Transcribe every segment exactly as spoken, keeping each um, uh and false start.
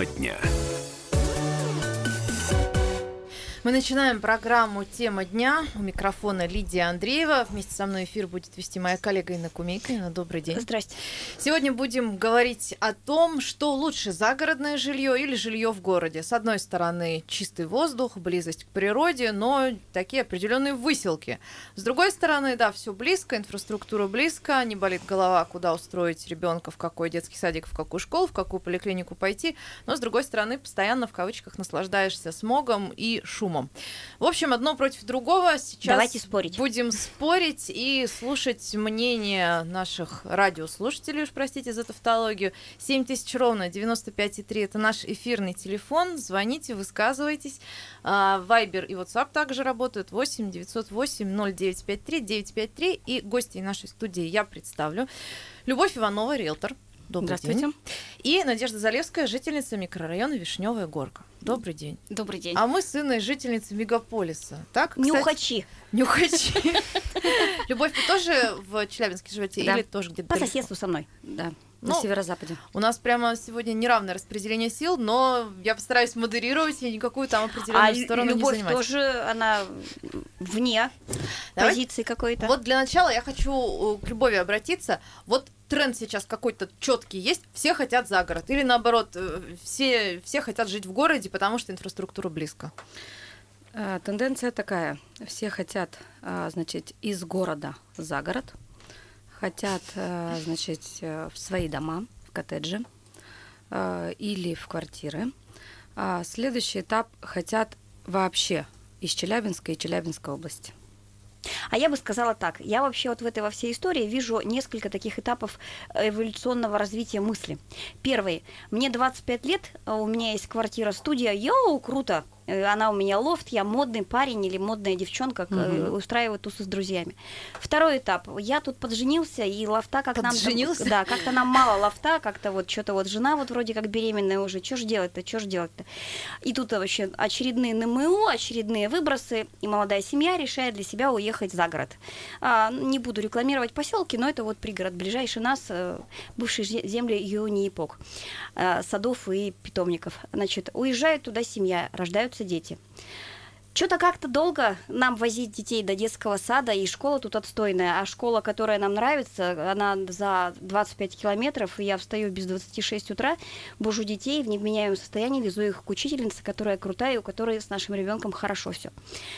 Тема дня. Мы начинаем программу «Тема дня». У микрофона Лидия Андреева. Вместе со мной эфир будет вести моя коллега Инна Кумейко. Инна, добрый день. Здрасте. Сегодня будем говорить о том, что лучше, загородное жилье или жилье в городе. С одной стороны, чистый воздух, близость к природе, но такие определенные выселки. С другой стороны, да, все близко, инфраструктура близко, не болит голова, куда устроить ребенка, в какой детский садик, в какую школу, в какую поликлинику пойти. Но, с другой стороны, постоянно, в кавычках, наслаждаешься смогом и шумом. В общем, одно против другого. Сейчас Давайте спорить. Будем спорить и слушать мнение наших радиослушателей, уж простите за тавтологию. семь тысяч ровно девяносто пять и три это наш эфирный телефон. Звоните, высказывайтесь. Вайбер и WhatsApp также работают. восемь девятьсот восемь ноль девять пять три девять пять три. И гостей нашей студии я представлю. Любовь Иванова, риэлтор. Добрый день. И Надежда Залевская, жительница микрорайона Вишневая Горка. Добрый день. Добрый день. А мы с Инной жительницы мегаполиса. Так, кстати? Нюхачи. Нюхачи. Любовь, вы тоже в Челябинске живете? Да. Или тоже где-то По далеко? соседству со мной, да. Ну, на северо-западе. У нас прямо сегодня неравное распределение сил, но я постараюсь модерировать и никакую там определенную а сторону Любовь не занимать. тоже, она вне Давай. позиции какой-то. Вот для начала я хочу к Любови обратиться. Вот тренд сейчас какой-то четкий есть, все хотят за город. Или наоборот, все, все хотят жить в городе, потому что инфраструктура близко. Тенденция такая. Все хотят, значит, из города за город. Хотят, значит, в свои дома, в коттеджи или в квартиры. А следующий этап хотят вообще из Челябинска и Челябинской области. А я бы сказала так. Я вообще вот в этой во всей истории вижу несколько таких этапов эволюционного развития мысли. Первый. Мне двадцать пять лет, у меня есть квартира-студия. Йоу, круто! Она у меня лофт, я модный парень или модная девчонка, uh-huh. устраиваю тусы с друзьями. Второй этап. Я тут подженился, и лофта как нам... Да, как-то нам мало лофта, как-то вот что-то вот жена вот вроде как беременная уже. Что ж делать-то, что ж делать-то? И тут вообще очередные НМУ, очередные выбросы, и молодая семья решает для себя уехать за город. А, не буду рекламировать поселки, но это вот пригород, ближайший нас, бывшие земли Юни-Эпок, садов и питомников. Значит, уезжает туда семья, рождаются дети. Что-то как-то долго нам возить детей до детского сада, и школа тут отстойная, а школа, которая нам нравится, она за двадцать пять километров, и я встаю без двадцати шести утра, бужу детей в невменяемом состоянии, везу их к учительнице, которая крутая, и у которой с нашим ребенком хорошо все.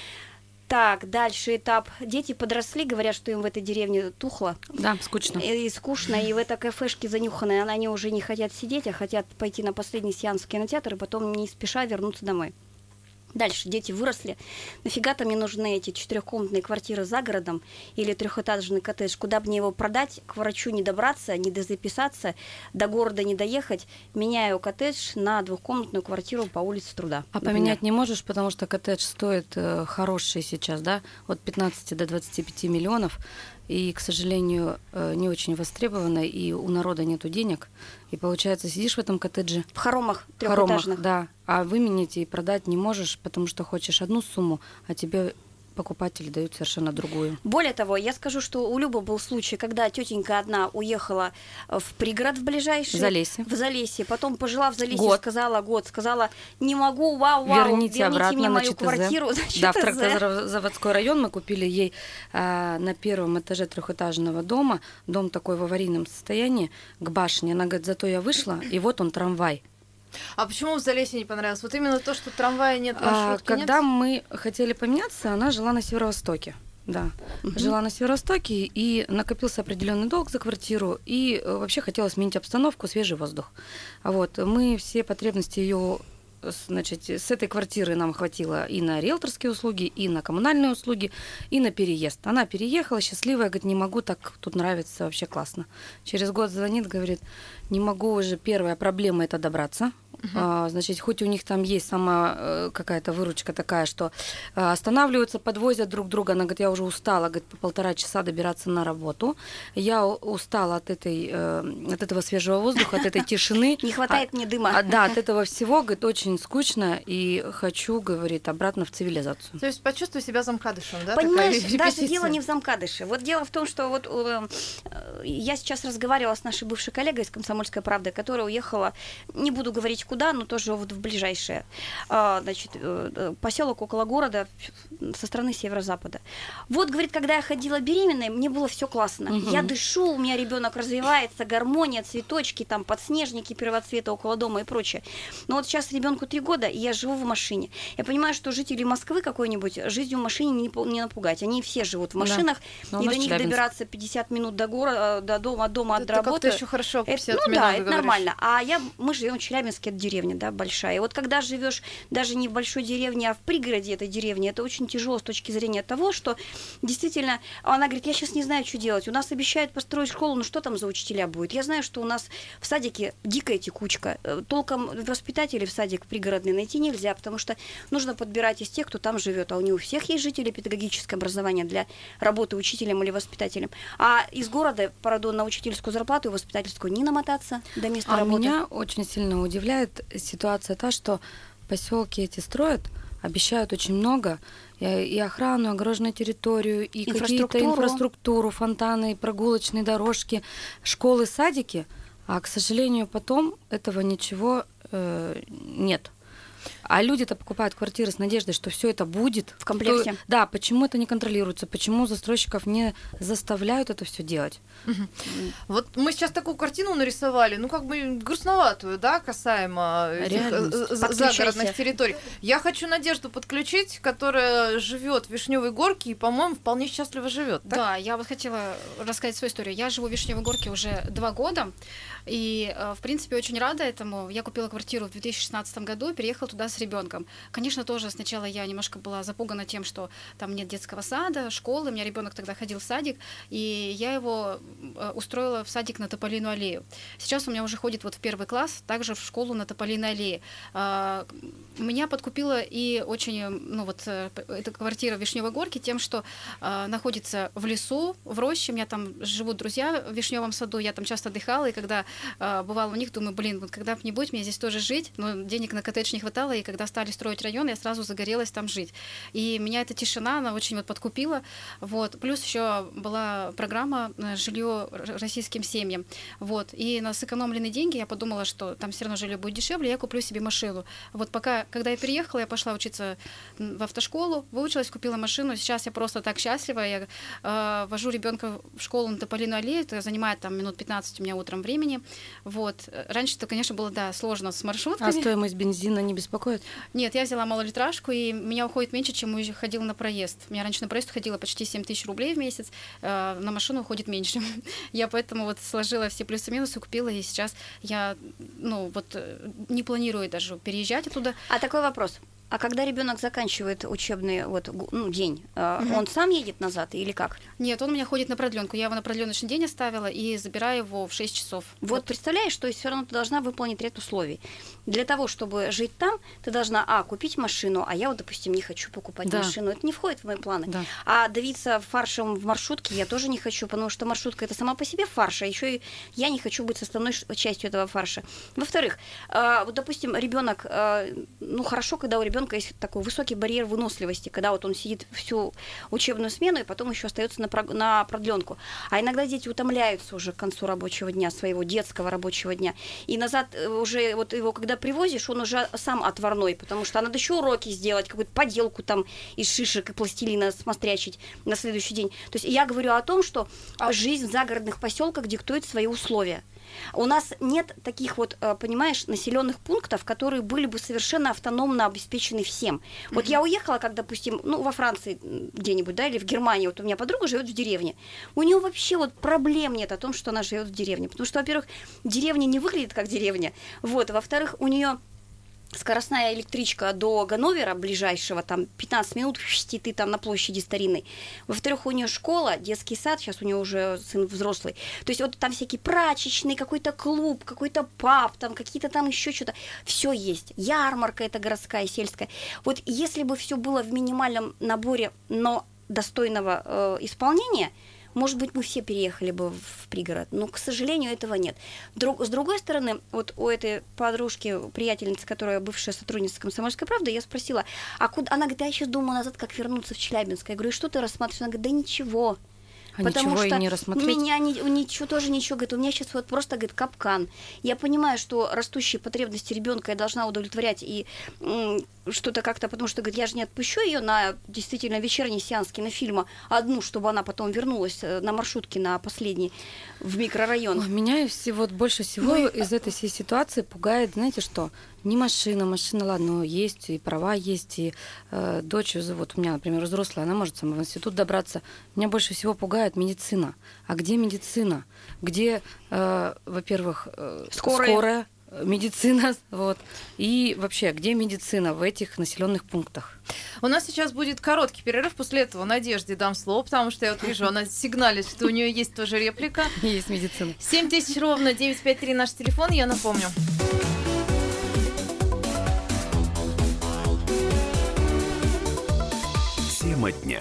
Так, дальше этап. Дети подросли, говорят, что им в этой деревне тухло. Да, скучно. И, и скучно, и в этой кафешке занюханной они уже не хотят сидеть, а хотят пойти на последний сеанс в кинотеатр и потом не спеша вернуться домой. Дальше дети выросли. Нафига-то мне нужны эти четырехкомнатные квартиры за городом или трехэтажный коттедж? Куда бы мне его продать, к врачу не добраться, не дозаписаться, до города не доехать? Меняю коттедж на двухкомнатную квартиру по улице Труда. А например. Поменять не можешь, потому что коттедж стоит э, хороший сейчас, да, от пятнадцати до двадцати пяти миллионов. И, к сожалению, не очень востребовано, и у народа нету денег. И, получается, сидишь в этом коттедже. В хоромах трехэтажных. Да, а выменить и продать не можешь, потому что хочешь одну сумму, а тебе покупатели дают совершенно другую. Более того, я скажу, что у Любы был случай, когда тетенька одна уехала в пригород в ближайший. В Залесье. В Залесье. Потом пожила в Залесье, год. сказала год, сказала, не могу, вау, вау, верните, верните обратно мне на мою ЧТЗ. квартиру. Да, в тракторозаводской район мы купили ей а, на первом этаже трехэтажного дома, дом такой в аварийном состоянии, к башне. Она говорит, зато я вышла, и вот он трамвай. А почему в Залесье не понравилось? Вот именно то, что трамвая нет, маршрутки а, Когда нет? мы хотели поменяться, она жила на северо-востоке. Да, угу. Жила на северо-востоке, и накопился определенный долг за квартиру, и вообще хотела сменить обстановку, свежий воздух. Вот, мы все потребности ее, значит, с этой квартиры нам хватило и на риэлторские услуги, и на коммунальные услуги, и на переезд. Она переехала, счастливая, говорит, не могу, так тут нравится, вообще классно. Через год звонит, говорит, не могу уже, первая проблема – это добраться. Uh-huh. А, значит, хоть у них там есть сама э, какая-то выручка такая, что э, останавливаются, подвозят друг друга. Она говорит, я уже устала, говорит, по полтора часа добираться на работу. Я устала от, этой, э, от этого свежего воздуха, от этой тишины. Не хватает мне дыма. Да, от этого всего, говорит, очень скучно, и хочу, говорит, обратно в цивилизацию. То есть почувствуй себя замкадышем, да? Понимаешь, даже дело не в замкадыше. Вот дело в том, что вот я сейчас разговаривала с нашей бывшей коллегой из «Комсомольской правды», которая уехала, не буду говорить куда, куда, но тоже вот в ближайшее. А, значит, поселок около города со стороны северо-запада. Вот, говорит, когда я ходила беременной, мне было все классно. Угу. Я дышу, у меня ребенок развивается, гармония, цветочки, там подснежники первоцвета около дома и прочее. Но вот сейчас ребенку три года, и я живу в машине. Я понимаю, что жители Москвы какой-нибудь жизнью в машине не, не напугать. Они все живут в машинах, да. И до них Челябинск. Добираться пятьдесят минут до города, до дома, дома от работы. Это еще хорошо. Это, ну да, это говоришь. Нормально. А я, мы живем в Челябинске, это деревня, да, большая. И вот когда живешь даже не в большой деревне, а в пригороде этой деревни, это очень тяжело с точки зрения того, что действительно, она говорит, я сейчас не знаю, что делать. У нас обещают построить школу, ну что там за учителя будет? Я знаю, что у нас в садике дикая текучка. Толком воспитателей в садик пригородный найти нельзя, потому что нужно подбирать из тех, кто там живет. А у них у всех есть жители педагогическое образование для работы учителем или воспитателем. А из города, пардон, на учительскую зарплату и воспитательскую не намотаться до места а работы. Меня очень сильно удивляет ситуация та, что поселки эти строят, обещают очень много, и охрану, и огороженную территорию, и какие-то инфраструктуру, фонтаны, прогулочные дорожки, школы, садики, а, к сожалению, потом этого ничего э, нет. А люди-то покупают квартиры с надеждой, что все это будет в комплекте. То, да, почему это не контролируется, почему застройщиков не заставляют это все делать? Угу. Вот мы сейчас такую картину нарисовали, ну как бы грустноватую, да, касаемо этих загородных территорий. Я хочу Надежду подключить, которая живет в Вишневой Горке и, по-моему, вполне счастливо живет. Да, я вот хотела рассказать свою историю. Я живу в Вишневой Горке уже два года, и, в принципе, очень рада этому. Я купила квартиру в две тысячи шестнадцатом году и переехала туда с ребенком. Конечно, тоже сначала я немножко была запугана тем, что там нет детского сада, школы. У меня ребенок тогда ходил в садик, и я его устроила в садик на Тополиную аллею. Сейчас у меня уже ходит вот в первый класс, также в школу на Тополиной аллее. Меня подкупила и очень, ну вот, эта квартира в Вишневой Горке тем, что находится в лесу, в роще. У меня там живут друзья в Вишневом саду, я там часто отдыхала, и когда бывала у них, думаю, блин, вот когда-нибудь мне здесь тоже жить, но денег на коттедж не хватало, и когда стали строить район, я сразу загорелась там жить. И меня эта тишина, она очень вот подкупила. Вот. Плюс еще была программа «Жилье российским семьям». Вот. И на сэкономленные деньги я подумала, что там все равно жилье будет дешевле, я куплю себе машину. Вот пока, когда я переехала, я пошла учиться в автошколу, выучилась, купила машину. Сейчас я просто так счастлива. Я э, вожу ребенка в школу на Тополиную аллею, это занимает там минут пятнадцать у меня утром времени. Вот. Раньше это, конечно, было, да, сложно с маршрутками. А стоимость бензина не беспокоит? Нет, я взяла малолитражку, и меня уходит меньше, чем ходила на проезд. У меня раньше на проезд ходила почти семь тысяч рублей в месяц, э, на машину уходит меньше. Я поэтому вот сложила все плюсы-минусы, купила, и сейчас я, ну, вот не планирую даже переезжать оттуда. А такой вопрос. А когда ребенок заканчивает учебный вот, ну, день, угу. он сам едет назад или как? Нет, он у меня ходит на продленку. Я его на продленочный день оставила и забираю его в шесть часов. Вот, вот. Представляешь, то есть все равно ты должна выполнить ряд условий. Для того, чтобы жить там, ты должна, а, купить машину, а я вот, допустим, не хочу покупать да. машину. Это не входит в мои планы. Да. А давиться фаршем в маршрутке я тоже не хочу, потому что маршрутка это сама по себе фарш, а еще и я не хочу быть составной частью этого фарша. Во-вторых, э, вот, допустим, ребенок, э, ну хорошо, когда у ребенка есть такой высокий барьер выносливости, когда вот он сидит всю учебную смену и потом еще остается на, прог- на продленку. А иногда дети утомляются уже к концу рабочего дня, своего детского рабочего дня. И назад уже вот его, когда привозишь, он уже сам отварной, потому что надо еще уроки сделать, какую-то поделку там из шишек и пластилина смострячить на следующий день. То есть я говорю о том, что жизнь в загородных поселках диктует свои условия. У нас нет таких вот, понимаешь, населенных пунктов, которые были бы совершенно автономно обеспечены всем. Mm-hmm. Вот я уехала, как, допустим, ну, во Франции где-нибудь, да, или в Германии, вот у меня подруга живет в деревне. У нее вообще вот проблем нет о том, что она живет в деревне. Потому что, во-первых, деревня не выглядит как деревня. Вот, а во-вторых, у нее скоростная электричка до Ганновера ближайшего, там пятнадцать минут, и ты там на площади старинной. Во-вторых, у нее школа, детский сад, сейчас у нее уже сын взрослый. То есть вот там всякие прачечные, какой-то клуб, какой-то паб, там какие-то там еще что-то. Все есть. Ярмарка эта городская, сельская. Вот если бы все было в минимальном наборе, но достойного э, исполнения, может быть, мы все переехали бы в пригород, но, к сожалению, этого нет. Друг, с другой стороны, вот у этой подружки, приятельницы, которая бывшая сотрудница «Комсомольской правды», я спросила, а куда? Она говорит, я сейчас думаю назад, как вернуться в Челябинск. Я говорю, и что ты рассматриваешь? Она говорит, да ничего. А потому ничего что и не рассмотреть? меня ни- ничего тоже ничего, говорит, у меня сейчас вот просто, говорит, капкан. Я понимаю, что растущие потребности ребенка я должна удовлетворять и м, что-то как-то, потому что, говорит, я же не отпущу ее на действительно вечерний сеанс кинофильма одну, чтобы она потом вернулась э, на маршрутке на последний в микрорайон. Ой, меня всего, вот больше всего Ну и- из этой всей ситуации пугает, знаете что? Не машина, машина, ладно, есть, и права есть, и э, дочь, вот у меня, например, взрослая, она может сама в институт добраться. Меня больше всего пугает медицина. А где медицина? Где, э, во-первых, э, Скорая. скорая медицина, вот, и вообще, где медицина в этих населенных пунктах? У нас сейчас будет короткий перерыв, после этого Надежде дам слово, потому что я вот вижу, она сигналит, что у нее есть тоже реплика. Есть медицина. семь тысяч ровно девятьсот пятьдесят три наш телефон, я напомню. Тема дня.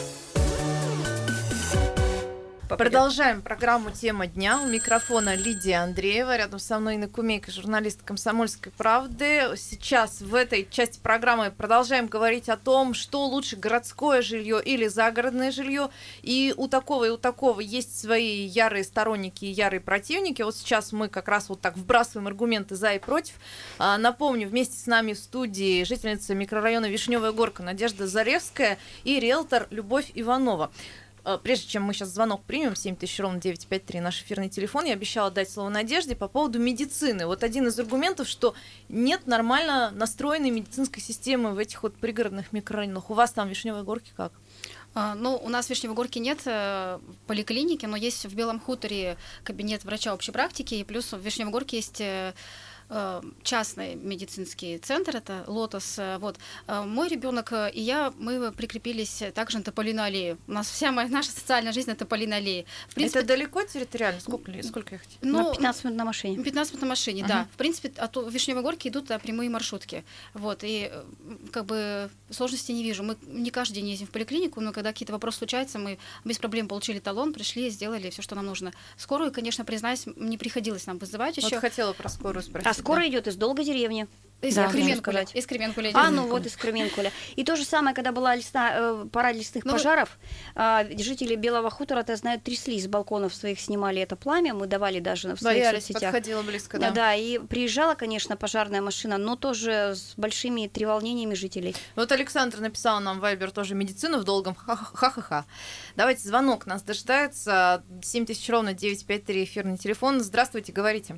Продолжаем программу «Тема дня». У микрофона Лидия Андреева. Рядом со мной Инна Кумейко, журналист «Комсомольской правды». Сейчас в этой части программы продолжаем говорить о том, что лучше, городское жилье или загородное жилье. И у такого и у такого есть свои ярые сторонники и ярые противники. Вот сейчас мы как раз вот так вбрасываем аргументы за и против. А, напомню, вместе с нами в студии жительница микрорайона Вишневая Горка Надежда Заревская и риэлтор Любовь Иванова. Прежде чем мы сейчас звонок примем, семь тысяч ровно девятьсот пятьдесят три наш эфирный телефон, я обещала дать слово Надежде по поводу медицины. Вот один из аргументов, что нет нормально настроенной медицинской системы в этих вот пригородных микрорайонах. У вас там в Вишневой Горке как? А, Ну, у нас в Вишневой Горке нет э, поликлиники, но есть в Белом Хуторе кабинет врача общей практики, и плюс в Вишневой Горке есть э, э, частный медицинский центр, это Лотос. э, Вот. Э, Мой ребенок и я, мы прикрепились также на Тополиной аллее. У нас вся моя, наша социальная жизнь на Тополиной аллее. В Это далеко территориально? Сколько, ли- сколько ехать? На ну, пятнадцать минут на машине. пятнадцать минут на машине, Мгм. да. В принципе, от Вишневой Горки идут да, прямые маршрутки. Вот, и э, как бы сложности не вижу. Мы не каждый день ездим в поликлинику, но когда какие-то вопросы случаются, мы без проблем получили талон, пришли, сделали все, что нам нужно. Скорую, конечно, признаюсь, не приходилось нам вызывать еще. Вот хотела про скорую спросить. А скоро да. идет из долгой деревни. Из Да, Кременкуля. можно сказать. Из Кременкуля А, идёт. ну вот из Кременкуля. И то же самое, когда была лесна, э, пора лесных Ну, вы- пожаров, а, жители Белого хутора, ты знают, тряслись с балконов своих, снимали это пламя, мы давали даже в своих Боялись, соцсетях. подходила близко, Да. да. да, и приезжала, конечно, пожарная машина, но тоже с большими треволнениями жителей. Вот Александр написал нам в Вайбер тоже медицину в долгом. Ха-ха-ха. Давайте звонок нас дожидается. семь тысяч ровно девятьсот пятьдесят три эфирный телефон. Здравствуйте, говорите.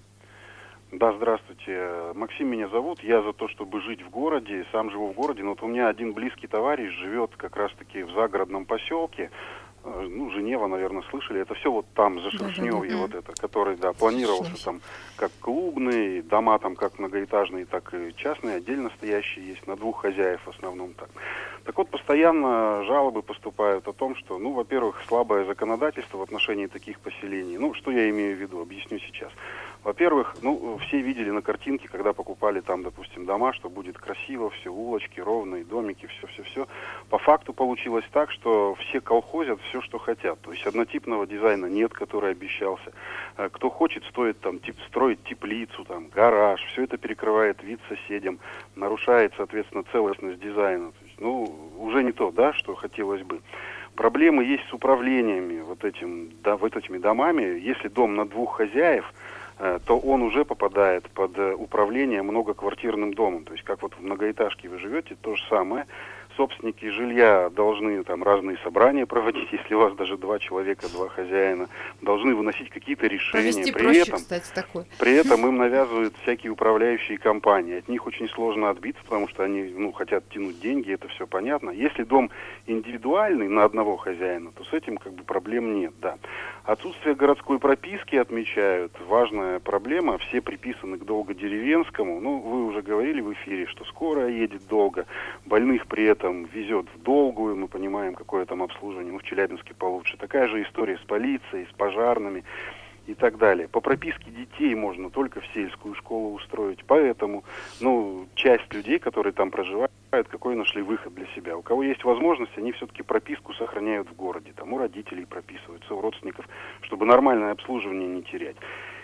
Да, здравствуйте. Максим меня зовут. Я за то, чтобы жить в городе. Сам живу в городе. Но вот у меня один близкий товарищ живет как раз-таки в загородном поселке. Э, Ну, Женева, наверное, слышали. Это все вот там, за Шершнёвье, да. вот это, который, да, планировался Шершнёвье. там как клубный, дома там как многоэтажные, так и частные, отдельно стоящие есть, на двух хозяев в основном так. Так вот, постоянно жалобы поступают о том, что, ну, во-первых, слабое законодательство в отношении таких поселений. Ну, что я имею в виду, объясню сейчас. Во-первых, ну, все видели на картинке, когда покупали там, допустим, дома, что будет красиво, все улочки, ровные домики, все-все-все. По факту получилось так, что все колхозят все, что хотят. То есть однотипного дизайна нет, который обещался. Э, Кто хочет, стоит там тип, строить теплицу, там, гараж. Все это перекрывает вид соседям, нарушает, соответственно, целостность дизайна. То есть, ну, уже не то, да, что хотелось бы. Проблемы есть с управлениями вот, этим, да, вот этими домами. Если дом на двух хозяев, э, то он уже попадает под э, управление многоквартирным домом. То есть как вот в многоэтажке вы живете, то же самое. Собственники жилья должны там разные собрания проводить, если у вас даже два человека, два хозяина, должны выносить какие-то решения. Провести При проще, этом, кстати, такой. при этом им навязывают всякие управляющие компании. От них очень сложно отбиться, потому что они, ну, хотят тянуть деньги, это все понятно. Если дом индивидуальный на одного хозяина, то с этим как бы проблем нет, да. Отсутствие городской прописки отмечают. Важная проблема. Все приписаны к долгодеревенскому. Ну, вы уже говорили в эфире, что скорая едет долго. Больных при этом везет в долгую. Мы понимаем, какое там обслуживание. Ну, в Челябинске получше. Такая же история с полицией, с пожарными и так далее. По прописке детей можно только в сельскую школу устроить. Поэтому, ну, часть людей, которые там проживают, какой нашли выход для себя. У кого есть возможность, они все-таки прописку сохраняют в городе. Там у родителей прописываются, у родственников, чтобы нормальное обслуживание не терять.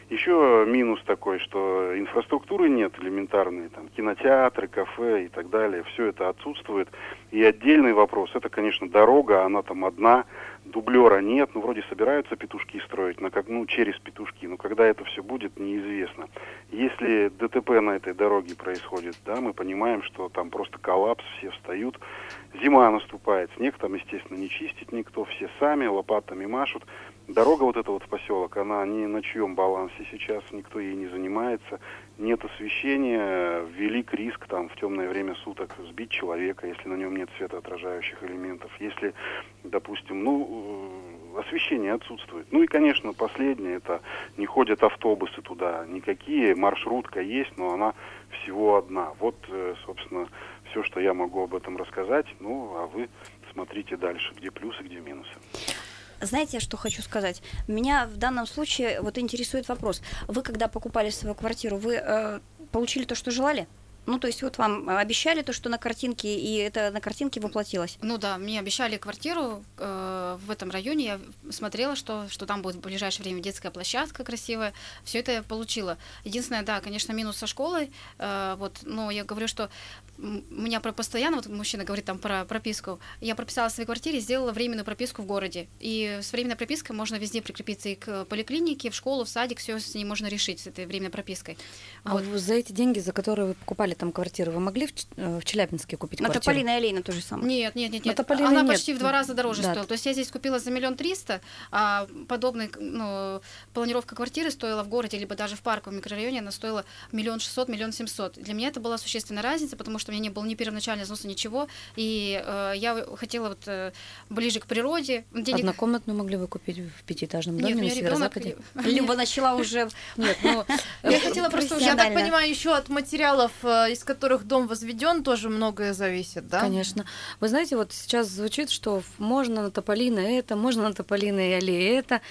Еще минус такой, что инфраструктуры нет элементарной, там кинотеатры, кафе и так далее, все это отсутствует. И отдельный вопрос, это, конечно, дорога, она там одна, дублера нет, ну, вроде собираются петушки строить, но как, ну, через петушки, но когда это все будет, неизвестно. Если ДТП на этой дороге происходит, да, мы понимаем, что там просто коллапс, все встают, зима наступает, снег там, естественно, не чистит никто, все сами лопатами машут. Дорога вот эта вот в поселок, она ни на чьем балансе сейчас, никто ей не занимается, нет освещения, велик риск там в темное время суток сбить человека, если на нем нет светоотражающих элементов, если, допустим, ну, освещение отсутствует. Ну и, конечно, последнее, это не ходят автобусы туда, никакие, маршрутка есть, но она всего одна. Вот, собственно, все, что я могу об этом рассказать, ну, а вы смотрите дальше, где плюсы, где минусы. Знаете, что хочу сказать? Меня в данном случае вот интересует вопрос. Вы, когда покупали свою квартиру, вы э, получили то, что желали? Ну, то есть вот вам обещали то, что на картинке, и это на картинке воплотилось? Ну да, мне обещали квартиру э, в этом районе, я смотрела, что, что там будет в ближайшее время детская площадка красивая, все это я получила. Единственное, да, конечно, минус со школой, э, вот, но я говорю, что у меня постоянно, вот мужчина говорит там про прописку, я прописала в своей квартире, сделала временную прописку в городе, и с временной пропиской можно везде прикрепиться и к поликлинике, в школу, в садик, все с ней можно решить, с этой временной пропиской. А вот. За эти деньги, за которые вы покупали там квартиры, вы могли в, в Челябинске купить на квартиру? На Тополиной аллее то же самое? Нет, нет, нет, нет. Она нет. почти в два раза дороже да. стоила. То есть я здесь купила за миллион триста, а подобная ну, планировка квартиры стоила в городе, либо даже в парковом микрорайоне, она стоила миллион шестьсот, миллион семьсот. Для меня это была существенная разница, потому что у меня не было ни первоначального взноса, ничего, и э, я хотела вот э, ближе к природе. Денег... Однокомнатную могли вы купить в пятиэтажном доме нет, на Северо-Западе? Люба начала уже... Нет, ну... Я хотела просто... Я так понимаю, еще от материалов, из которых дом возведен, тоже многое зависит, да? Конечно. Вы знаете, вот сейчас звучит, что можно на Тополиной это, можно на Тополиной аллее это.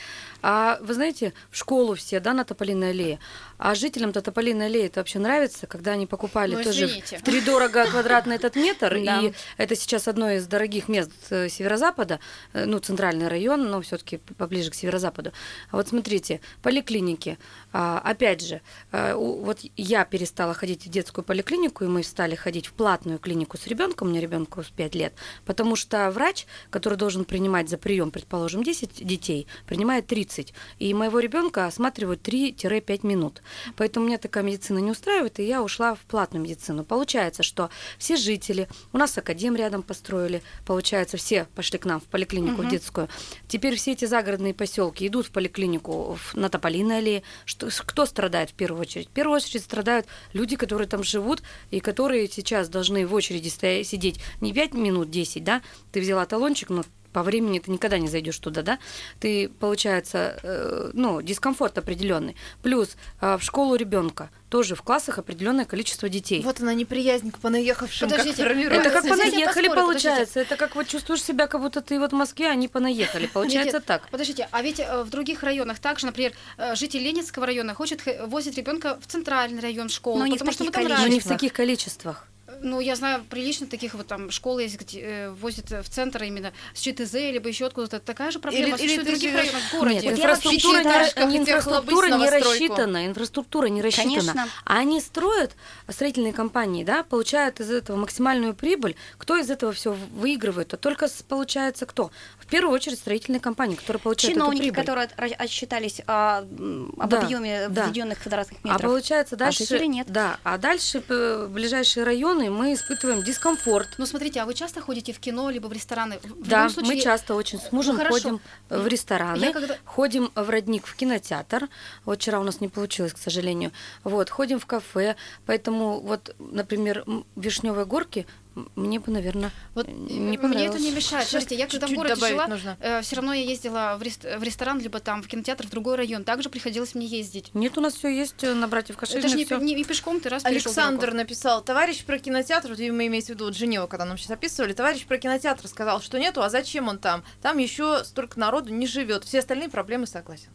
А вы знаете, в школу все, да, на Тополиной аллее. А жителям-то Тополиной аллеи это вообще нравится, когда они покупали ну, тоже втридорого квадратный этот метр, и это сейчас одно из дорогих мест Северо-Запада, ну, центральный район, но все-таки поближе к Северо-Западу. А вот смотрите, поликлиники, опять же, вот я перестала ходить в детскую поликлинику, и мы стали ходить в платную клинику с ребенком, у меня ребенку пять лет, потому что врач, который должен принимать за прием, предположим, десять детей, принимает тридцать, и моего ребенка осматривают три-пять минут. Поэтому меня такая медицина не устраивает, и я ушла в платную медицину. Получается, что все жители, у нас академ рядом построили, получается, все пошли к нам в поликлинику, угу. в детскую. Теперь все эти загородные поселки идут в поликлинику на Тополиной аллее. Что, кто страдает в первую очередь? В первую очередь страдают люди, которые там живут, и которые сейчас должны в очереди стоять, сидеть не пять минут, десять, да? Ты взяла талончик, но по времени ты никогда не зайдешь туда, да? Ты, получается, э, ну, дискомфорт определенный. Плюс э, в школу ребенка тоже в классах определенное количество детей. Вот она неприязнь к понаехавшим. Подождите, как это как понаехали, получается. Подождите. Это как вот чувствуешь себя, как будто ты вот в Москве, а они понаехали. Получается нет, так. Подождите, а ведь в других районах также, например, житель Ленинского района хочет возить ребенка в центральный район школы, но потому что мы там Но не в таких количествах. Ну, я знаю прилично таких вот там школы есть, где э, возят в центр именно с ЧТЗ, либо еще откуда-то. Такая же проблема или, или в других районах в городе. Нет, инфраструктура, не, инфраструктура не рассчитана, инфраструктура не рассчитана. Конечно. А они строят, строительные компании, да, получают из этого максимальную прибыль. Кто из этого все выигрывает? А только получается кто? В первую очередь строительные компании, которые получают чиновники, эту прибыль. которые отсчитались а, об да, объеме да. введенных квадратных метров. А получается дальше, а нет. Да, а дальше в ближайшие районы мы испытываем дискомфорт. Ну, смотрите, а вы часто ходите в кино, либо в рестораны? В да, случае... мы часто очень с мужем ну, ходим в рестораны, Я когда... ходим в Родник, в кинотеатр. Вот вчера у нас не получилось, к сожалению. Вот, ходим в кафе. Поэтому вот, например, Вишневые горки мне бы, наверное, вот не понравилось. Мне это не мешает. Смотрите, я когда в городе жила, э, все равно я ездила в, рест- в ресторан, либо там в кинотеатр, в другой район. Также приходилось мне ездить. Нет, у нас все есть на братьев Каширина. Это же не, всё. не, не пешком, ты раз Александр написал, товарищ про кинотеатр, вот мы имеем в виду вот Женева, когда нам сейчас описывали, товарищ про кинотеатр сказал, что нету, а зачем он там? Там еще столько народу не живет. Все остальные проблемы согласен.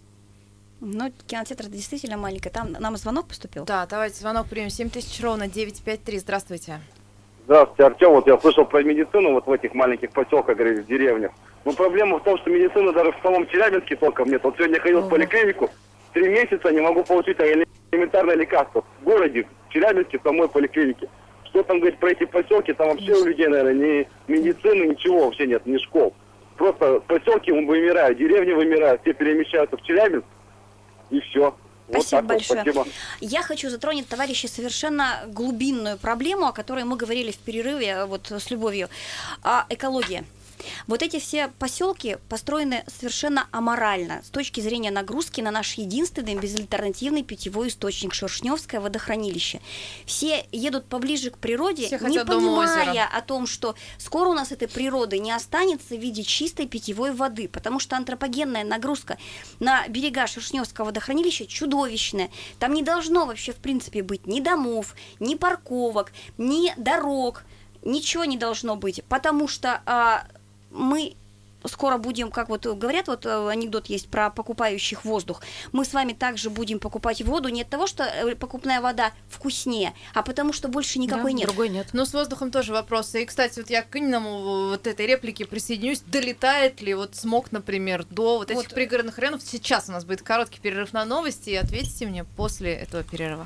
Ну, кинотеатр действительно маленький. Там нам звонок поступил? Да, давайте звонок примем. семь тысяч ровно девять пять три. Здравствуйте. Здравствуйте, Артем. Вот я слышал про медицину вот в этих маленьких поселках, говорили, в деревнях. Но проблема в том, что медицины даже в самом Челябинске толком нет. Вот сегодня ходил в поликлинику, три месяца не могу получить элементарное лекарство. В городе, в Челябинске, в самой поликлинике. что там говорить про эти поселки, там вообще у людей, наверное, ни медицины, ничего вообще нет, ни школ. Просто поселки вымирают, деревни вымирают, все перемещаются в Челябинск, и все. Спасибо вот большое. Вот, спасибо. Я хочу затронуть, товарищи, совершенно глубинную проблему, о которой мы говорили в перерыве вот с Любовью. А экология. Вот эти все поселки построены совершенно аморально с точки зрения нагрузки на наш единственный безальтернативный питьевой источник Шершневское водохранилище. Все едут поближе к природе, все не понимая озера. о том, что скоро у нас этой природы не останется в виде чистой питьевой воды, потому что антропогенная нагрузка на берега Шершневского водохранилища чудовищная. Там не должно вообще в принципе быть ни домов, ни парковок, ни дорог, ничего не должно быть, потому что а, мы скоро будем, как вот говорят, вот анекдот есть про покупающих воздух, мы с вами также будем покупать воду не от того, что покупная вода вкуснее, а потому что больше никакой Да, нет. Другой нет. Но с воздухом тоже вопросы. И, кстати, вот я к Инному вот этой реплике присоединюсь. Долетает ли вот смог, например, до вот этих Вот. пригородных районов? Сейчас у нас будет короткий перерыв на новости, и ответьте мне после этого перерыва.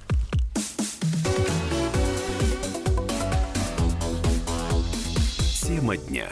Тема дня.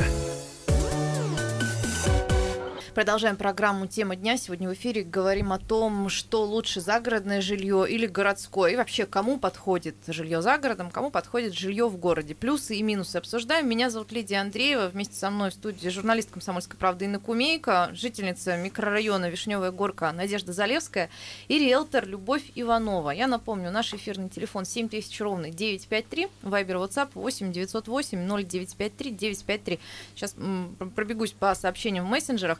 Продолжаем программу «Тема дня». Сегодня в эфире говорим о том, что лучше, загородное жилье или городское. И вообще, кому подходит жилье за городом, кому подходит жилье в городе. Плюсы и минусы обсуждаем. Меня зовут Лидия Андреева. Вместе со мной в студии журналист «Комсомольской правды» Инна Кумейко, жительница микрорайона Вишневая Горка Надежда Залевская и риэлтор Любовь Иванова. Я напомню, наш эфирный телефон семь тысяч ровный девятьсот пятьдесят три, вайбер, ватсап восемь девятьсот восемь ноль девять пять три девять пять три. Сейчас м, пробегусь по сообщениям в мессенджерах.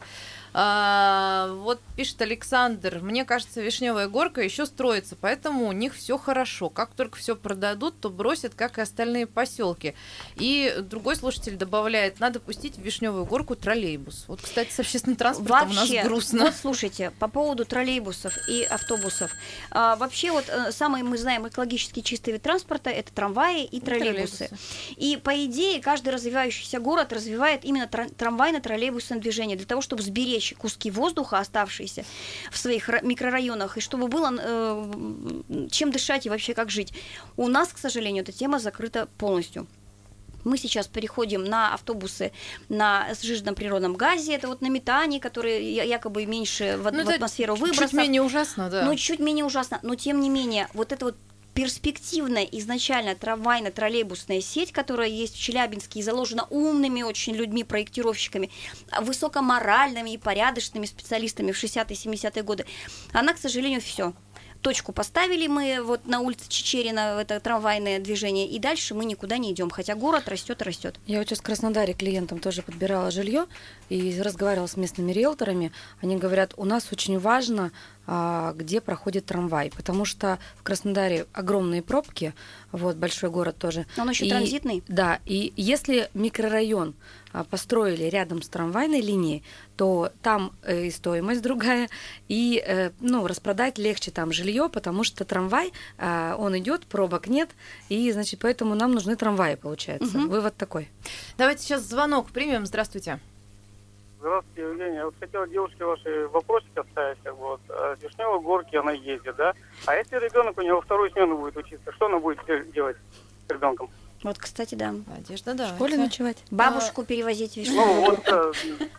А, вот пишет Александр: мне кажется, Вишневая Горка еще строится, поэтому у них все хорошо. Как только все продадут, то бросят, как и остальные поселки. И другой слушатель добавляет: надо пустить в Вишневую Горку троллейбус. Вот, кстати, с общественным транспортом Вообще, у нас грустно. вот слушайте, по поводу троллейбусов и автобусов. А, вообще вот э, самый, мы знаем, экологически чистый вид транспорта — это трамваи и троллейбусы. Троллейбусы. И по идее каждый развивающийся город развивает именно тра- трамвайно-троллейбусное движение для того, чтобы сберечь куски воздуха, оставшиеся в своих ра- микрорайонах, и чтобы было э, чем дышать и вообще как жить. У нас, к сожалению, эта тема закрыта полностью. Мы сейчас переходим на автобусы на сжиженном природном газе, это вот на метане, которые я- якобы меньше в, Ну, в это атмосферу чуть выбросов. менее ужасно, да. Ну, чуть менее ужасно, но тем не менее, вот это вот перспективная изначально трамвайно-троллейбусная сеть, которая есть в Челябинске и заложена умными очень людьми, проектировщиками, высокоморальными и порядочными специалистами в шестидесятые и семидесятые годы, она, к сожалению, все. Точку поставили мы вот на улице Чичерина, это трамвайное движение, и дальше мы никуда не идем, хотя город растет и растет. Я вот сейчас в Краснодаре клиентам тоже подбирала жилье и разговаривала с местными риэлторами. Они говорят, у нас очень важно, а, где проходит трамвай, потому что в Краснодаре огромные пробки, вот большой город тоже. Он еще И- транзитный. Да, и если микрорайон а, построили рядом с трамвайной линией, то там э, и стоимость другая, и э, ну, распродать легче там жилье, потому что трамвай, а, он идет, пробок нет, и значит поэтому нам нужны трамваи, получается. Мгм. Вывод такой. Давайте сейчас звонок примем. Здравствуйте. Здравствуйте, Евгения. Я вот хотела девушке ваши вопросики оставить. Как бы, вот, а, с Вишневой Горки она ездит, да? А если ребенок у него вторую смену будет учиться, что она будет де- делать с ребенком? Вот, кстати, да. Надежда, да. В школе ночевать. Бабушку перевозить в Ну Вишневую. вот, э,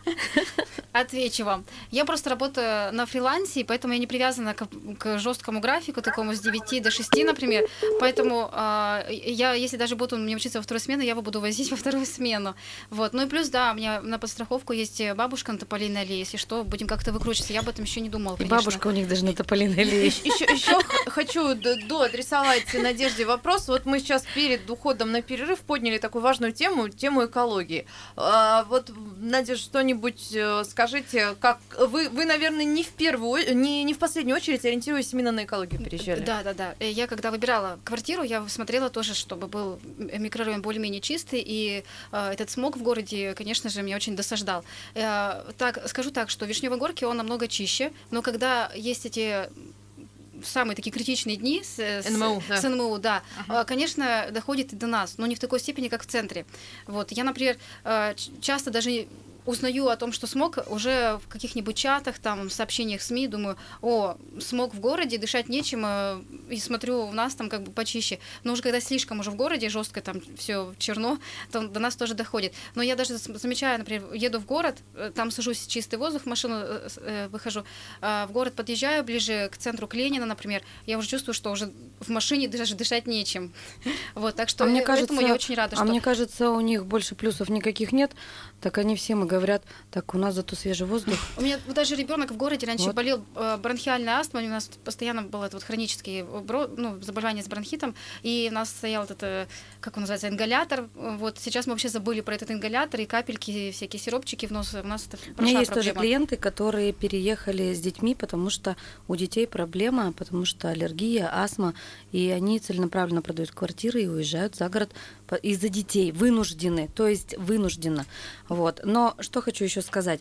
Отвечу вам. Я просто работаю на фрилансе, и поэтому я не привязана к, к жесткому графику, такому с девяти до шести, например. Поэтому э, я, если даже буду мне учиться во второй смену, я его буду возить во вторую смену. Вот. Ну и плюс, да, у меня на подстраховку есть бабушка на Тополиной аллее. Если что, будем как-то выкручиваться. Я об этом еще не думала, И конечно. бабушка у них даже на Тополиной аллее. Еще, еще хочу д- доадресовать Надежде вопрос. Вот мы сейчас перед уходом на перерыв подняли такую важную тему, тему экологии. А, вот, Надежда, что-нибудь э, скажите, как вы, вы, наверное, не в первую, о- не, не в последнюю очередь ориентируясь именно на экологию переезжали. Да, да, да. Э, Я когда выбирала квартиру, я смотрела тоже, чтобы был м- микрорайон более-менее чистый, и э, этот смог в городе, конечно же, меня очень досаждал. Э, так, скажу так, что в Вишневой Горке он намного чище, но когда есть эти самые такие критичные дни с, с- эн эм у, да. с эн эм у, да, Ага. э, конечно, доходит и до нас, но не в такой степени, как в центре. Вот. Я, например, э, ч- часто даже узнаю о том, что смог, уже в каких-нибудь чатах, там, сообщениях СМИ, думаю, о, смог в городе, дышать нечем, и смотрю, у нас там как бы почище. Но уже когда слишком уже в городе жестко там все черно, то до нас тоже доходит. Но я даже замечаю, например, еду в город, там сажусь, чистый воздух, в машину выхожу, в город подъезжаю, ближе к центру, к Ленина, например, я уже чувствую, что уже в машине даже дышать нечем. Вот, так что а мне поэтому кажется, я очень рада, а что... мне кажется, у них больше плюсов никаких нет, так они всем и говорят, так у нас зато свежий воздух. У меня даже ребенок в городе раньше Вот. болел бронхиальной астмой, у нас постоянно было это вот хронические ну, заболевания с бронхитом, и у нас стоял вот это, как он называется, ингалятор. Вот сейчас мы вообще забыли про этот ингалятор и капельки, и всякие сиропчики в нос. У нас это У меня есть проблема. тоже клиенты, которые переехали с детьми, потому что у детей проблема, потому что аллергия, астма, и они целенаправленно продают квартиры и уезжают за город из-за детей, вынуждены, то есть вынужденно. Вот. Но что хочу еще сказать.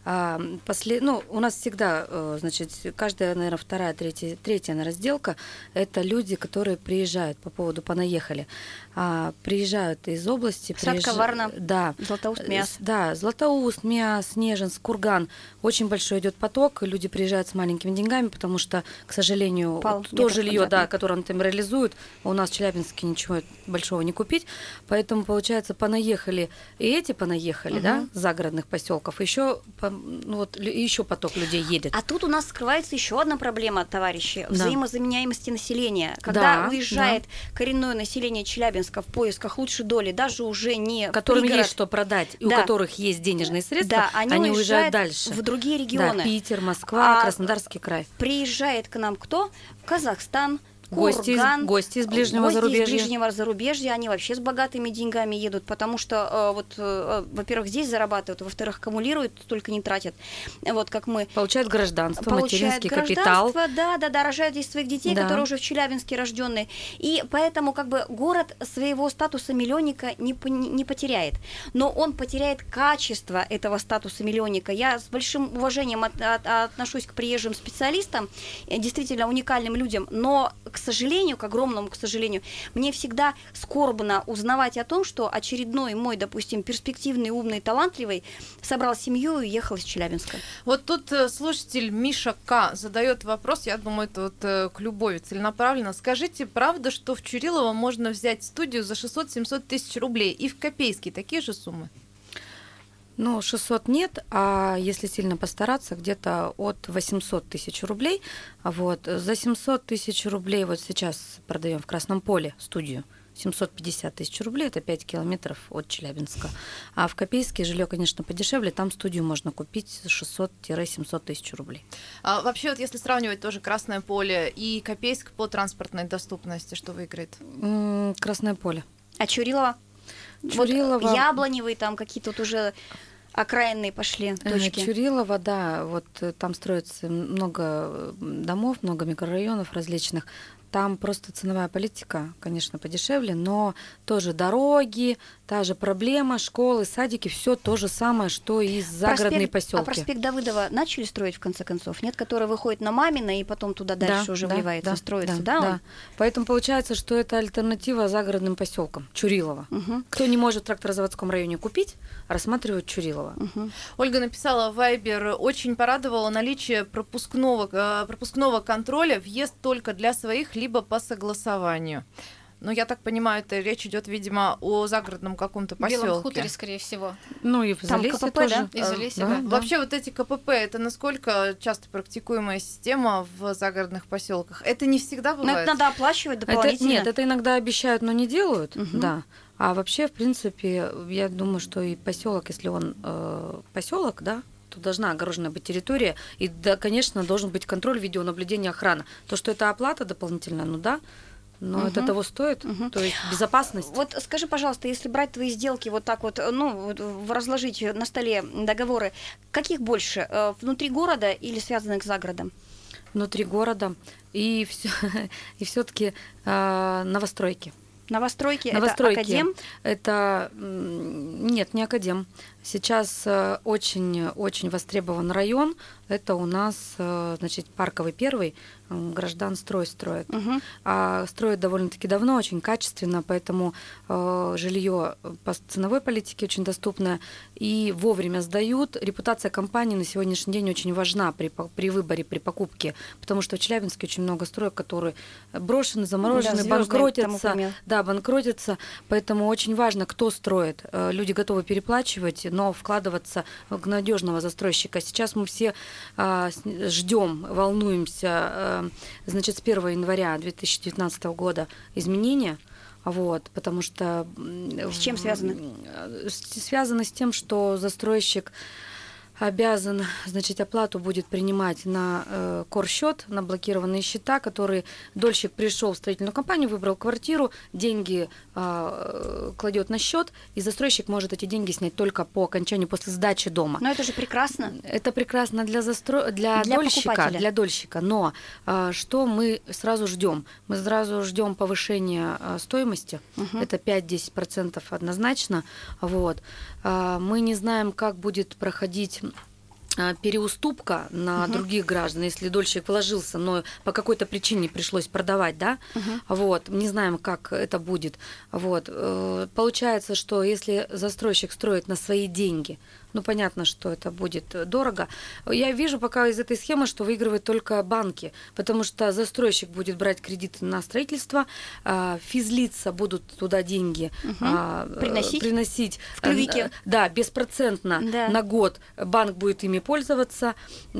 После, ну, у нас всегда, значит, каждая, наверное, вторая, третья, третья наверное, разделка – это люди, которые приезжают по поводу «понаехали». А, приезжают из области. Садка, Варна, да, Златоуст, Миас. Да, Златоуст, Миас, Нежинск, Курган. Очень большой идет поток, люди приезжают с маленькими деньгами, потому что, к сожалению, Пал, то жилье, да, которое он там реализует, у нас в Челябинске ничего большого не купить. Поэтому, получается, понаехали, и эти понаехали, угу. да, загородных поселков, еще, ну, вот, еще поток людей едет. А тут у нас скрывается еще одна проблема, товарищи, да. взаимозаменяемости населения. Когда да, уезжает да. коренное население Челябинска в поисках лучшей доли, даже уже не которым пригород, есть что продать, и да. у которых есть денежные средства, да, они, они уезжают уезжают дальше. в другие регионы. Да, Питер, Москва, а Краснодарский край. Приезжает к нам кто? Казахстан, Гости из, Курган, гости из ближнего гости зарубежья. из ближнего зарубежья, они вообще с богатыми деньгами едут, потому что, э, вот, э, во-первых, здесь зарабатывают, во-вторых, аккумулируют, только не тратят. Вот как мы. Получают гражданство, получают материнский гражданство, капитал. Да, да, да, рожают здесь своих детей, да. которые уже в Челябинске рожденные. И поэтому как бы город своего статуса миллионника не, не потеряет. Но он потеряет качество этого статуса миллионника. Я с большим уважением от, от, отношусь к приезжим специалистам, действительно уникальным людям, но, к сожалению, к огромному к сожалению, мне всегда скорбно узнавать о том, что очередной мой, допустим, перспективный, умный, талантливый собрал семью и уехал из Челябинска. Вот тут слушатель Миша К. задает вопрос, я думаю, это вот к Любови целенаправленно. Скажите, правда, что в Чурилово можно взять студию за шестьсот-семьсот тысяч рублей и в Копейске такие же суммы? Ну, шестьсот нет, а если сильно постараться, где-то от восемьсот тысяч рублей. Вот. За семьсот тысяч рублей вот сейчас продаем в Красном Поле студию. семьсот пятьдесят тысяч рублей, это пять километров от Челябинска. А в Копейске жилье, конечно, подешевле, там студию можно купить шестьсот-семьсот тысяч рублей. А вообще, вот если сравнивать тоже Красное Поле и Копейск по транспортной доступности, что выиграет? М-м, Красное Поле. А Чурилово? Чурилово. Вот Яблоневый, там какие-то вот уже окраинные пошли точки. Чурилово, да, вот там строится много домов, много микрорайонов различных. Там просто ценовая политика, конечно, подешевле, но тоже дороги, та же проблема, школы, садики, все то же самое, что и загородные поселки. А проспект Давыдова начали строить в конце концов? Нет, который выходит на Мамино и потом туда дальше да, уже да, вливается, да, строится, да? да? Да. Поэтому получается, что это альтернатива загородным поселкам Чурилово. Угу. Кто не может в тракторозаводском районе купить, рассматривают Чурилово. Угу. Ольга написала в Вайбер, очень порадовало наличие пропускного, пропускного контроля, въезд только для своих, либо по согласованию. Но я так понимаю, это речь идет, видимо, о загородном каком-то поселке. Белом хуторе, скорее всего. Ну и в Там Залесье КПП, тоже. да? И в Залесье, да, да. да. Вообще вот эти КПП, это насколько часто практикуемая система в загородных поселках? Это не всегда Но бывает? это надо оплачивать Это, дополнительно. нет, это иногда обещают, но не делают, Мгм. да. А вообще, в принципе, я думаю, что и поселок, если он э, поселок, да, то должна огорожена быть территория, и, да, конечно, должен быть контроль, видеонаблюдение, охрана. То, что это оплата дополнительная, ну да, но Мгм. это того стоит, Мгм. то есть безопасность. Вот скажи, пожалуйста, если брать твои сделки вот так вот, ну, вот, в- разложить на столе договоры, каких больше, э, внутри города или связанных с загородом? Внутри города, и все, и все-таки новостройки. Новостройки, Новостройки. это академ? Это м, нет, не академ. Сейчас очень-очень востребован район. Это у нас, значит, Парковый первый, Гражданстрой строит. Угу. А строят довольно-таки давно, очень качественно, поэтому э, жилье по ценовой политике очень доступное и вовремя сдают. Репутация компании на сегодняшний день очень важна при, при выборе, при покупке, потому что в Челябинске очень много строек, которые брошены, заморожены, да, банкротятся. Да, банкротятся, поэтому очень важно, кто строит. Люди готовы переплачивать, но вкладываться в надежного застройщика. Сейчас мы все э, ждем, волнуемся, э, значит, с первого января две тысячи девятнадцатого года изменения, вот, потому что... С чем связано? Связано с тем, что застройщик обязан, значит, оплату будет принимать на э, корсчет, на блокированные счета, которые дольщик пришел в строительную компанию, выбрал квартиру, деньги э, кладет на счет, и застройщик может эти деньги снять только по окончанию, после сдачи дома. Но это же прекрасно. Это прекрасно для, застро... для, для дольщика, для дольщика, но э, что мы сразу ждем? Мы сразу ждем повышения э, стоимости, угу. это пять-десять процентов однозначно, вот. Э, мы не знаем, как будет проходить переуступка на uh-huh. других граждан, если дольщик вложился, но по какой-то причине пришлось продавать, да, uh-huh. вот, не знаем, как это будет, вот, получается, что если застройщик строит на свои деньги, ну, понятно, что это будет дорого. Я вижу пока из этой схемы, что выигрывают только банки, потому что застройщик будет брать кредиты на строительство, физлица будут туда деньги угу. приносить, приносить в клювике. Да, беспроцентно да. на год банк будет ими пользоваться.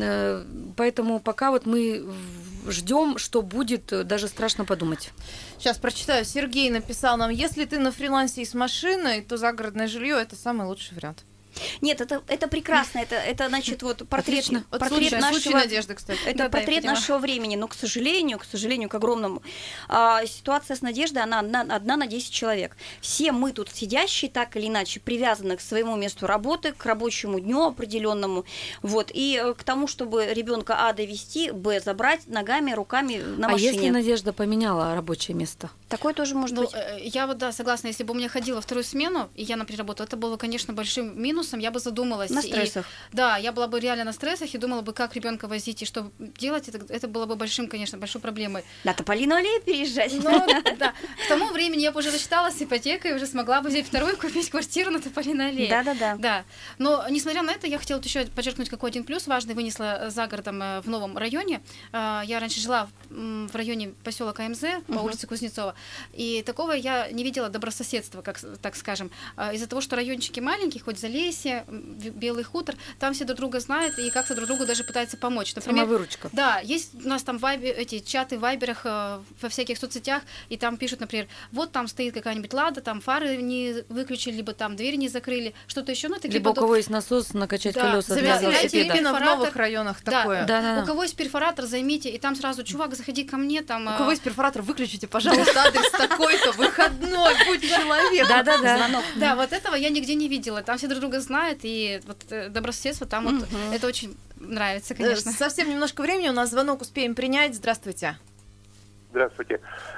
Поэтому пока вот мы ждем, что будет, даже страшно подумать. Сейчас прочитаю. Сергей написал нам: если ты на фрилансе и с машиной, то загородное жилье это самый лучший вариант. Нет, это, это прекрасно. Это, это, значит, вот портрет, вот портрет случай, нашего... Случай надежды, кстати. Это да, портрет да, нашего времени. Но, к сожалению, к сожалению, к огромному, а, ситуация с Надеждой, она одна, одна на десять человек. Все мы тут сидящие, так или иначе, привязаны к своему месту работы, к рабочему дню определенному. Вот. И к тому, чтобы ребенка А довести, Б забрать ногами, руками на машине. А если Надежда поменяла рабочее место? Такое тоже может ну, быть. Я вот, да, согласна. Если бы у меня ходила вторую смену, и я, например, работала, это было, конечно, большим минусом. Я бы задумалась. На стрессах. И, да, я была бы реально на стрессах и думала бы, как ребенка возить и что делать. Это, это было бы большим, конечно, большой проблемой. На Тополиную аллею переезжать. Ну, да. К тому времени я бы уже рассчиталась с ипотекой и уже смогла бы взять вторую, купить квартиру на Тополиной аллее. Да-да-да. Да. Но, несмотря на это, я хотела вот еще подчеркнуть, какой один плюс важный вынесла за городом в новом районе. Я раньше жила в районе поселка АМЗ по uh-huh. улице Кузнецова, и такого я не видела добрососедства, как, так скажем. Из-за того, что райончики маленькие, хоть Залесье, Белый хутор, там все друг друга знают и как-то друг другу даже пытаются помочь. Например, самовыручка. Да, есть у нас там вайбе, эти чаты в вайберах, во всяких соцсетях, и там пишут, например, вот там стоит какая-нибудь лада, там фары не выключили, либо там дверь не закрыли, что-то еще. Ну, такие либо подоб... у кого есть насос, накачать да. колеса для велосипеда. Именно в новых районах да. такое. Да, да, да. У кого есть перфоратор, займите, и там сразу, чувак, заходи ко мне. Там, у кого есть перфоратор, выключите, пожалуйста, адрес такой-то, выходной, будь человек. Да-да-да. Да, вот этого я нигде не видела. Там все друг друга знают, и вот добрососедство там вот это очень нравится, конечно. Совсем немножко времени, у нас звонок успеем принять. Здравствуйте. Здравствуйте.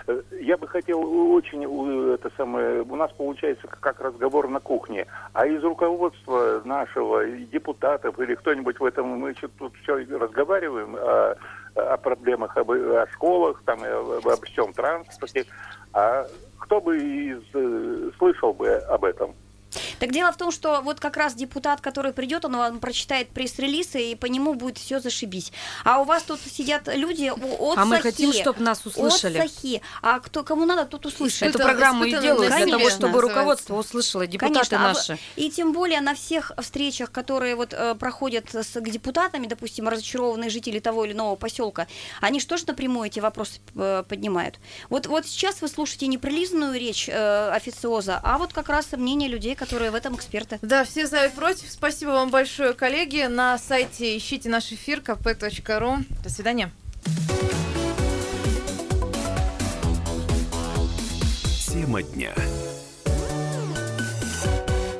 Я бы хотел очень, это самое, у нас получается как разговор на кухне, а из руководства нашего, депутатов или кто-нибудь в этом, мы тут все разговариваем о, о проблемах, об, о школах, там, об, обо всем транспорте, а кто бы из, слышал бы об этом? Так дело в том, что вот как раз депутат, который придет, он вам прочитает пресс-релизы, и по нему будет все зашибись. А у вас тут сидят люди от А Сахи, мы хотим, чтобы нас услышали. От Сахи. А кто, кому надо, тот услышит. Эту программу и делают для того, чтобы называется. руководство услышало, депутаты Конечно, наши. А, и тем более на всех встречах, которые вот э, проходят с депутатами, допустим, разочарованные жители того или иного поселка, они же тоже напрямую эти вопросы э, поднимают. Вот, вот сейчас вы слушаете не прилизанную речь э, официоза, а вот как раз мнение людей, которые в этом эксперты. Да, все за и против. Спасибо вам большое, коллеги. На сайте ищите наш эфир ка пэ точка ру. До свидания. Тема дня.